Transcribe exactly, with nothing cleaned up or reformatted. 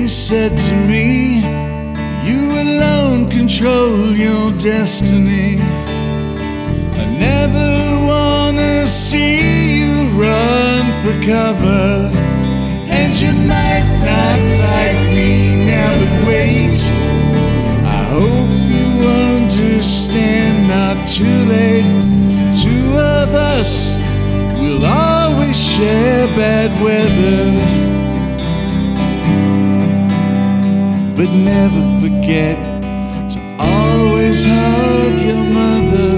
he said to me, you alone control your destiny. I never wanna see you run for cover, and you might not like me now, but wait, I hope you understand, not too late. Two of us will always share bad weather, but never forget to always hug your mother.